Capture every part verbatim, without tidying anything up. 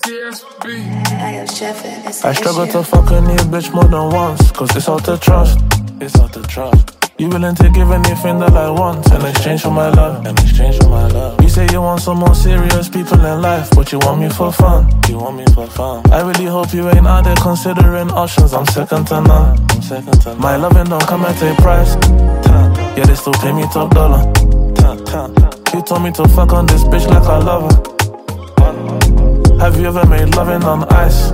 I struggle to fuck a new bitch more than once, cause it's hard to trust. It's hard to trust. You willing to give anything that I want in exchange for my love? In exchange for my love. You say you want some more serious people in life, but you want me for fun. You want me for fun. I really hope you ain't out there considering options. I'm second to none. I'm second to none. My loving don't come at a price. Yeah, they still pay me top dollar. You told me to fuck on this bitch like I love her. Have you ever made loving on ice?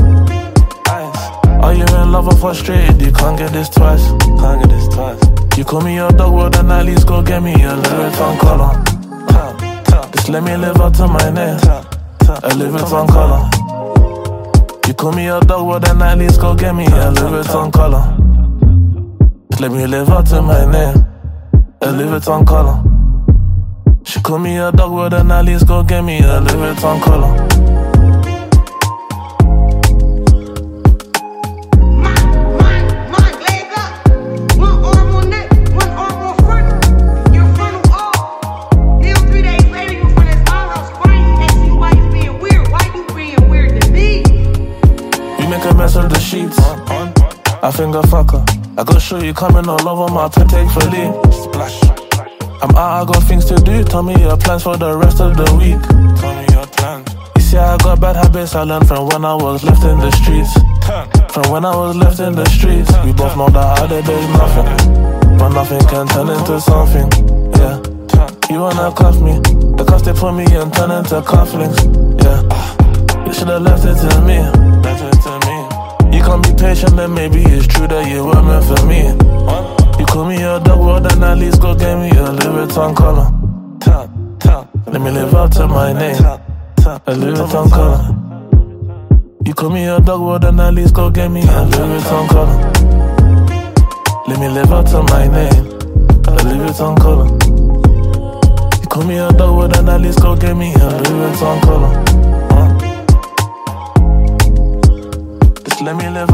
Are you in love or frustrated? You can't get this twice. Can't get this twice. You call me your dog, well then at least go get me a Louis Vuitton collar. Just let me live up to my name. A Louis Vuitton collar. You call me your dog, well then at least go get me a Louis Vuitton collar. Just let me live up to my name. A Louis Vuitton collar. She call me a dog, well then at least go get me a Louis Vuitton collar. I finger fucker. I got show you coming all over my pen, take for leave. Splash. I'm out, I got things to do. Tell me your plans for the rest of the week. Tell me your plans. You see, I got bad habits I learned from when I was left in the streets. From when I was left in the streets. We both know that out there there's nothing, but nothing can turn into something. Yeah. You wanna cuff me? The cuffs they put me in turn into cufflinks. Yeah. You should've left it to me. Left it to me. You can't be patient, then maybe it's true that you were meant for me. You call me a dog, well then at least go get me a Louis Vuitton collar. Let me live up to my name. A Louis Vuitton collar. You call me a dog, well then at least go get me a Louis Vuitton collar. Let me live up to my name. A Louis Vuitton collar. You call me a dog, well then at least go get me a Louis Vuitton collar. Let me live